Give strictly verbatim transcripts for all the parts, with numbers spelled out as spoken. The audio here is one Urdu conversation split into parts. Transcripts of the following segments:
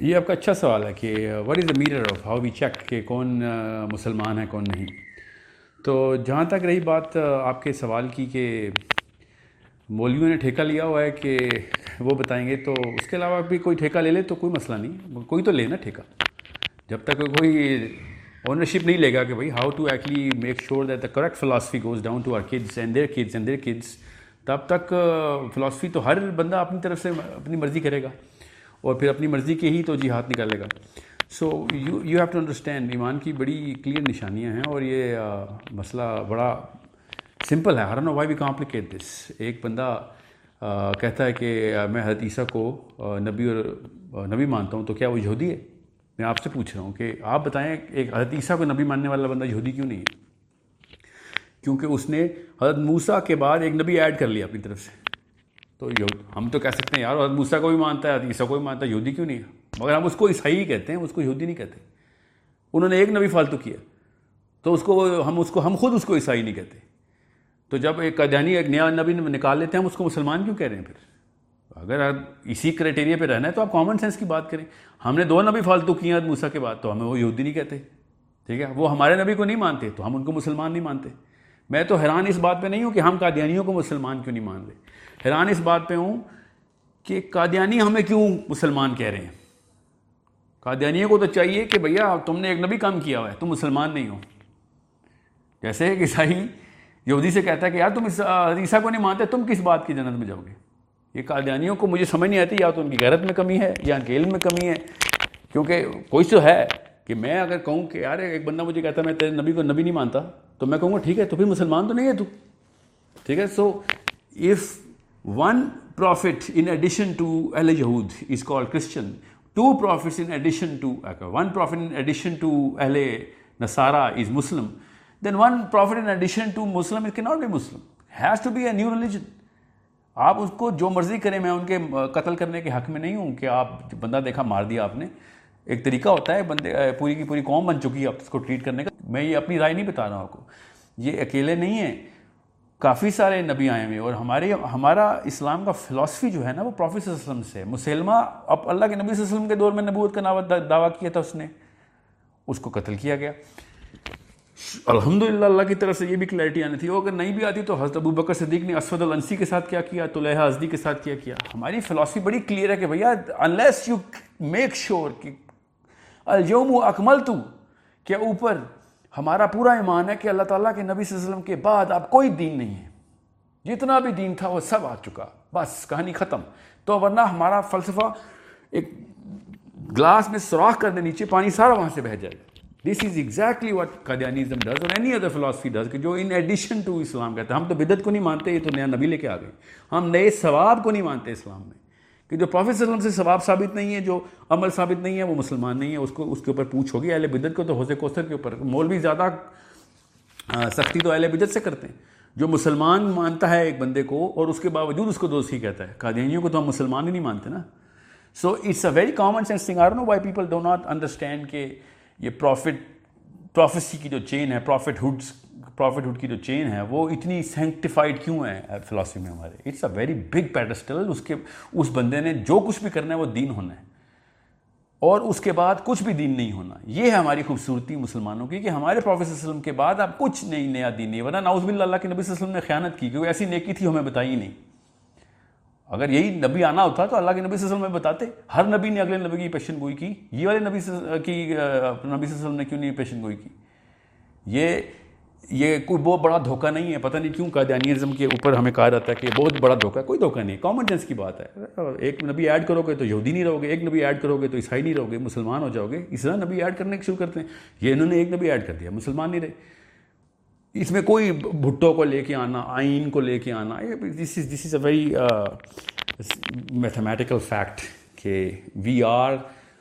یہ آپ کا اچھا سوال ہے کہ what is the mirror of how we check کہ کون مسلمان ہے کون نہیں. تو جہاں تک رہی بات آپ کے سوال کی کہ مولویوں نے ٹھیکہ لیا ہوا ہے کہ وہ بتائیں گے، تو اس کے علاوہ بھی کوئی ٹھیکہ لے لے تو کوئی مسئلہ نہیں، کوئی تو لینا ٹھیکہ. جب تک کوئی اونرشپ نہیں لے گا کہ بھائی how to actually make sure that the correct philosophy goes down to our kids and their kids and their kids, تب تک فلاسفی تو ہر بندہ اپنی طرف سے اپنی مرضی کرے گا اور پھر اپنی مرضی کے ہی تو جہاد نکالے گا. So you you have to understand, ایمان کی بڑی کلیئر نشانیاں ہیں اور یہ مسئلہ بڑا سمپل ہے. I don't know why we complicate this. ایک بندہ کہتا ہے کہ میں حضرت عیسیٰ کو نبی اور نبی مانتا ہوں، تو کیا وہ یہودی ہے؟ میں آپ سے پوچھ رہا ہوں کہ آپ بتائیں ایک حضرت عیسیٰ کو نبی ماننے والا بندہ یہودی کیوں نہیں ہے؟ کیونکہ اس نے حضرت موسیٰ کے بعد ایک نبی ایڈ کر لیا اپنی طرف سے. تو ہم تو کہہ سکتے ہیں یار حضرت موسیٰ کو بھی مانتا ہے، حضرت عیسیٰ کو بھی مانتا ہے، یہودی کیوں نہیں ہے؟ مگر ہم اس کو عیسائی ہی کہتے ہیں، اس کو یہودی نہیں کہتے. انہوں نے ایک نبی فالتو کیا تو اس کو ہم اس کو ہم خود اس کو عیسائی نہیں کہتے. تو جب ایک قادیانی ایک نیا نبی نکال لیتے ہیں ہم اس کو مسلمان کیوں کہہ رہے ہیں؟ پھر اگر آپ اسی کرائٹیریا پہ رہنا ہے تو آپ کامن سینس کی بات کریں. ہم نے دو نبی فالتو کیے ہیں موسیٰ کے بعد تو ہمیں وہ یہودی نہیں کہتے، ٹھیک ہے؟ وہ ہمارے نبی کو نہیں مانتے تو ہم ان کو مسلمان نہیں مانتے. میں تو حیران اس بات پہ نہیں ہوں کہ ہم قادیانیوں کو مسلمان کیوں نہیں مان رہے، حیران اس بات پہ ہوں کہ قادیانی ہمیں کیوں مسلمان کہہ رہے ہیں. قادیانیوں کو تو چاہیے کہ بھیا تم نے ایک نبی کام کیا ہوا ہے، تم مسلمان نہیں ہو. جیسے ایک عیسائی یہودی سے کہتا ہے کہ یار تم اس عیسیٰ کو نہیں مانتے، تم کس بات کی جنت میں جاؤ گے. یہ قادیانیوں کو مجھے سمجھ نہیں آتی، یا تو ان کی غیرت میں کمی ہے یا ان کے علم میں کمی ہے. کیونکہ کوئی تو ہے کہ میں اگر کہوں کہ یار ایک بندہ مجھے کہتا ہے میں تیرے نبی کو نبی نہیں مانتا، تو میں کہوں گا ٹھیک ہے تو پھر مسلمان تو نہیں ہے تو، ٹھیک ہے. So if one prophet in addition to Ahl Yahud is called Christian, two prophets in addition to uh, one prophet in addition to Ahl Nasara is Muslim, then one prophet in addition to Muslim it cannot be Muslim. Has to be a new religion. آپ اس کو جو مرضی کریں، میں ان کے قتل کرنے کے حق میں نہیں ہوں کہ آپ بندہ دیکھا مار دیا آپ نے. ایک طریقہ ہوتا ہے، بندے پوری کی پوری قوم بن چکی ہے اب اس کو ٹریٹ کرنے کا. میں یہ اپنی رائے نہیں بتا رہا ہوں آپ کو، یہ اکیلے نہیں ہیں، کافی سارے نبی آئے ہوئے. اور ہمارے ہمارا اسلام کا فلاسفی جو ہے نا وہ پروفیٹ صلی اللہ علیہ وسلم سے. مسلمہ اب اللہ کے نبی صلی اللہ علیہ وسلم کے دور میں نبوت کا دعویٰ کیا تھا، اس نے اس کو قتل کیا گیا. الحمدللہ اللہ کی طرف سے یہ بھی کلیئرٹی آنی تھی. وہ اگر نہیں بھی آتی تو حضرت ابو بکر صدیق نے اسود الانسی کے ساتھ کیا کیا، طلحہ ازدی کے ساتھ کیا کیا. ہماری فلاسفی بڑی کلیئر ہے کہ بھیا انلیس یو میک شیور کہ الیوم اکملت کے اوپر ہمارا پورا ایمان ہے کہ اللہ تعالیٰ کے نبی صلی اللہ علیہ وسلم کے بعد اب کوئی دین نہیں ہے، جتنا بھی دین تھا وہ سب آ چکا، بس کہانی ختم. تو ورنہ ہمارا فلسفہ ایک گلاس میں سوراخ کر دے نیچے، پانی سارا وہاں سے بہہ جائے گا. دس از ایگزیکٹلی واٹ قادیانیزم ڈز اور اینی ادر فلاسفی ڈز، کہ جو ان ایڈیشن ٹو اسلام کہتے ہیں. ہم تو بدعت کو نہیں مانتے، یہ تو نیا نبی لے کے آ گئے. ہم نئے ثواب کو نہیں مانتے اسلام میں، کہ جو پروفیٹ صلی اللہ علیہ وسلم سے ثواب ثابت نہیں ہے، جو عمل ثابت نہیں ہے، وہ مسلمان نہیں ہے. اس کو اس کے اوپر پوچھ ہوگی. اہل بدعت کو تو حوض کوثر کے اوپر مولوی زیادہ سختی تو اہل بدعت سے کرتے ہیں. جو مسلمان مانتا ہے ایک بندے کو اور اس کے باوجود اس کو دوست ہی کہتا ہے. قادیانیوں کو تو ہم مسلمان ہی نہیں مانتے نا. So it's a very common sense thing. I don't know why people do not understand کہ یہ پروفٹ پروفیسی کی جو چین ہے، پروفٹ ہوڈس پروفٹ ہوڈ کی جو چین ہے، وہ اتنی سینکٹیفائڈ کیوں ہے فلاسفی میں ہمارے. It's a very big pedestal. اس کے اس بندے نے جو کچھ بھی کرنا ہے وہ دین ہونا ہے، اور اس کے بعد کچھ بھی دین نہیں ہونا. یہ ہے ہماری خوبصورتی مسلمانوں کی کہ ہمارے پروفیٹ صلی اللہ علیہ وسلم کے بعد اب کچھ نہیں نیا دین نہیں. ورنہ نعوذ باللہ اللہ کے نبی صلی اللہ علیہ وسلم نے خیانت کی، کیونکہ ایسی نیکی تھی ہمیں بتائی ہی نہیں. اگر یہی نبی آنا ہوتا تو اللہ کے نبی صلی اللہ علیہ وسلم میں بتاتے. ہر نبی نے اگلے نبی کی پیشن گوئی کی، یہ والے نبی کی نبی صلی اللہ علیہ وسلم نے کیوں نہیں پیشن گوئی کی؟ یہ یہ کوئی بہت بڑا دھوکہ نہیں ہے. پتہ نہیں کیوں قادیانیزم کے اوپر ہمیں کہا جاتا ہے کہ بہت بڑا دھوکہ ہے. کوئی دھوکہ نہیں، کامن سینس کی بات ہے. ایک نبی ایڈ کرو گے تو یہودی نہیں رہو گے، ایک نبی ایڈ کرو گے تو عیسائی نہیں رہو گے، مسلمان ہو جاؤ گے. اس طرح نبی ایڈ کرنے شروع کرتے ہیں. یہ انہوں نے ایک نبی ایڈ کر دیا، مسلمان نہیں رہے. اس میں کوئی بھٹو کو لے کے آنا، آئین کو لے کے آنا، this is this is a very mathematical fact کہ we are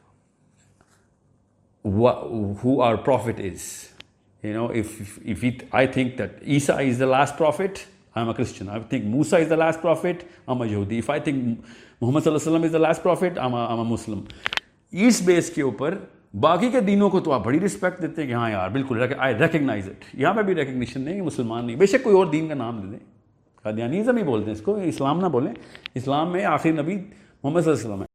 who our prophet is. You know, if if it, I think that Isa is the last prophet, I'm a Christian. I think Musa is the last prophet, I'm a Yahudi. If I think Muhammad sallallahu alaihi wasallam is the last prophet, I'm a I'm a Muslim. اس بیس کے اوپر باقی کے دینوں کو تو آپ بڑی رسپیکٹ دیتے ہیں کہ ہاں یار بالکل آئی ریکگنائز اٹ. یہاں پہ بھی ریکگنیشن نہیں کہ مسلمان نہیں. بے شک کوئی اور دین کا نام دے دیں، قادیانیزم ہی بولتے ہیں اس کو، اسلام نہ بولیں. اسلام میں آخری نبی محمد صلی اللہ علیہ وسلم ہے.